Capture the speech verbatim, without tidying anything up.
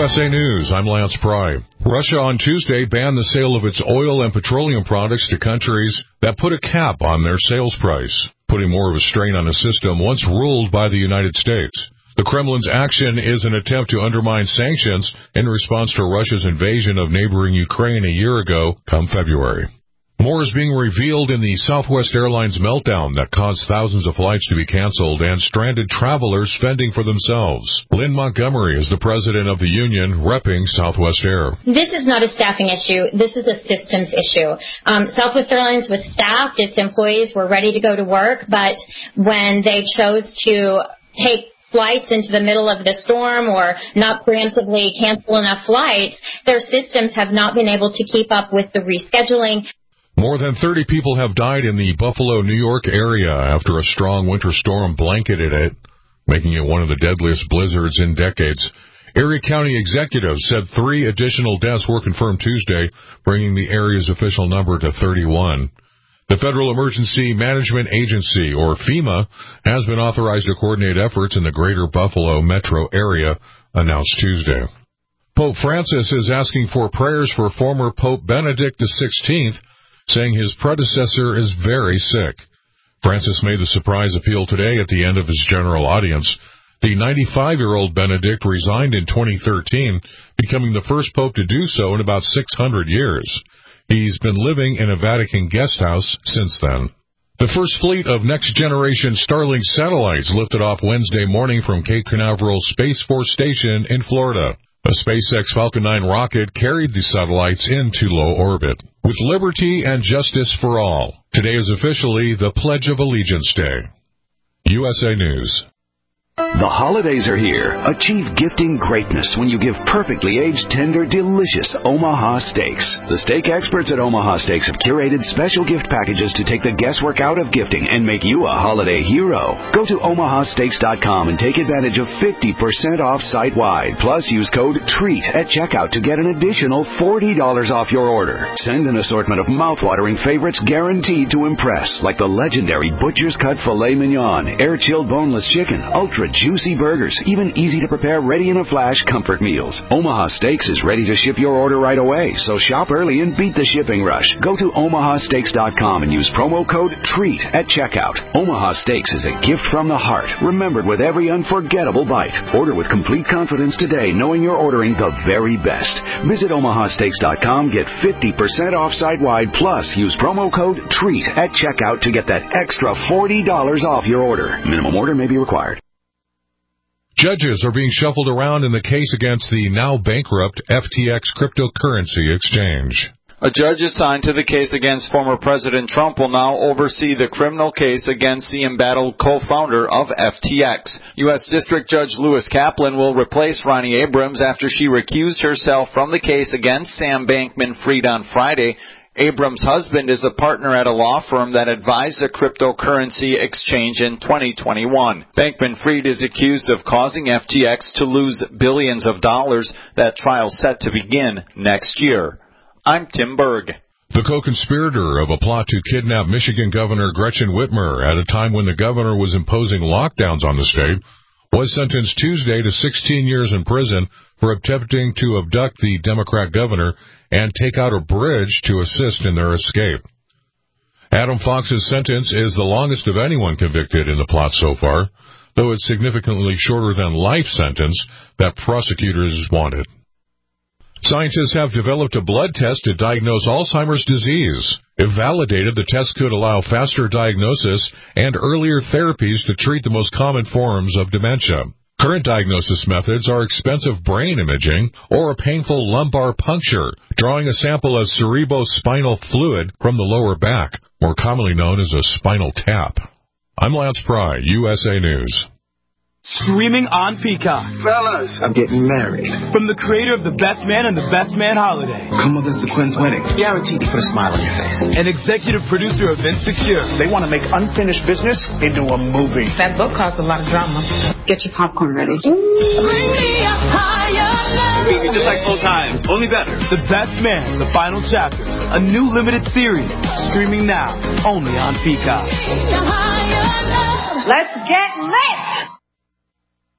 S A News, I'm Lance Pry. Russia on Tuesday banned the sale of its oil and petroleum products to countries that put a cap on their sales price, putting more of a strain on a system once ruled by the United States. The Kremlin's action is an attempt to undermine sanctions in response to Russia's invasion of neighboring Ukraine a year ago, come February. More is being revealed in the Southwest Airlines meltdown that caused thousands of flights to be canceled and stranded travelers fending for themselves. Lynn Montgomery is the president of the union repping Southwest Air. This is not a staffing issue. This is a systems issue. Um, Southwest Airlines was staffed. Its employees were ready to go to work, but when they chose to take flights into the middle of the storm or not preemptively cancel enough flights, their systems have not been able to keep up with the rescheduling. More than thirty people have died in the Buffalo, New York area after a strong winter storm blanketed it, making it one of the deadliest blizzards in decades. Erie County executives said three additional deaths were confirmed Tuesday, bringing the area's official number to thirty-one. The Federal Emergency Management Agency, or FEMA, has been authorized to coordinate efforts in the greater Buffalo metro area, announced Tuesday. Pope Francis is asking for prayers for former Pope Benedict the sixteenth, saying his predecessor is very sick. Francis made the surprise appeal today at the end of his general audience. The ninety-five-year-old Benedict resigned in twenty thirteen, becoming the first pope to do so in about six hundred years. He's been living in a Vatican guest house since then. The first fleet of next-generation Starlink satellites lifted off Wednesday morning from Cape Canaveral Space Force Station in Florida. A SpaceX Falcon nine rocket carried the satellites into low orbit. With liberty and justice for all, today is officially the Pledge of Allegiance Day. U S A News. The holidays are here. Achieve gifting greatness when you give perfectly aged, tender, delicious Omaha steaks. The steak experts at Omaha Steaks have curated special gift packages to take the guesswork out of gifting and make you a holiday hero. Go to omaha steaks dot com and take advantage of fifty percent off site-wide. Plus, use code TREAT at checkout to get an additional forty dollars off your order. Send an assortment of mouth-watering favorites guaranteed to impress, like the legendary Butcher's Cut Filet Mignon, air-chilled boneless chicken, ultra juicy burgers, even easy-to-prepare, ready-in-a-flash comfort meals. Omaha Steaks is ready to ship your order right away, so shop early and beat the shipping rush. Go to omaha steaks dot com and use promo code TREAT at checkout. Omaha Steaks is a gift from the heart, remembered with every unforgettable bite. Order with complete confidence today, knowing you're ordering the very best. Visit omaha steaks dot com, get fifty percent off site-wide, plus use promo code TREAT at checkout to get that extra forty dollars off your order. Minimum order may be required. Judges are being shuffled around in the case against the now-bankrupt F T X cryptocurrency exchange. A judge assigned to the case against former President Trump will now oversee the criminal case against the embattled co-founder of F T X. U S District Judge Lewis Kaplan will replace Ronnie Abrams after she recused herself from the case against Sam Bankman-Fried on Friday. Abrams' husband is a partner at a law firm that advised the cryptocurrency exchange in twenty twenty-one. Bankman-Fried is accused of causing F T X to lose billions of dollars. That trial's set to begin next year. I'm Tim Berg. The co-conspirator of a plot to kidnap Michigan Governor Gretchen Whitmer at a time when the governor was imposing lockdowns on the state was sentenced Tuesday to sixteen years in prison for attempting to abduct the Democrat governor and take out a bridge to assist in their escape. Adam Fox's sentence is the longest of anyone convicted in the plot so far, though it's significantly shorter than life sentence that prosecutors wanted. Scientists have developed a blood test to diagnose Alzheimer's disease. If validated, the test could allow faster diagnosis and earlier therapies to treat the most common forms of dementia. Current diagnosis methods are expensive brain imaging or a painful lumbar puncture, drawing a sample of cerebrospinal fluid from the lower back, more commonly known as a spinal tap. I'm Lance Pry, U S A News. Streaming on Peacock. Fellas, I'm getting married. From the creator of The Best Man and The Best Man Holiday. Come with us to Quinn's wedding. Guaranteed to put a smile on your face. And executive producer of Insecure. They want to make unfinished business into a movie. That book caused a lot of drama. Get your popcorn ready. Bring me a higher level. Just like old times, only better. The Best Man, The Final Chapters. A new limited series. Streaming now, only on Peacock. Let's get lit!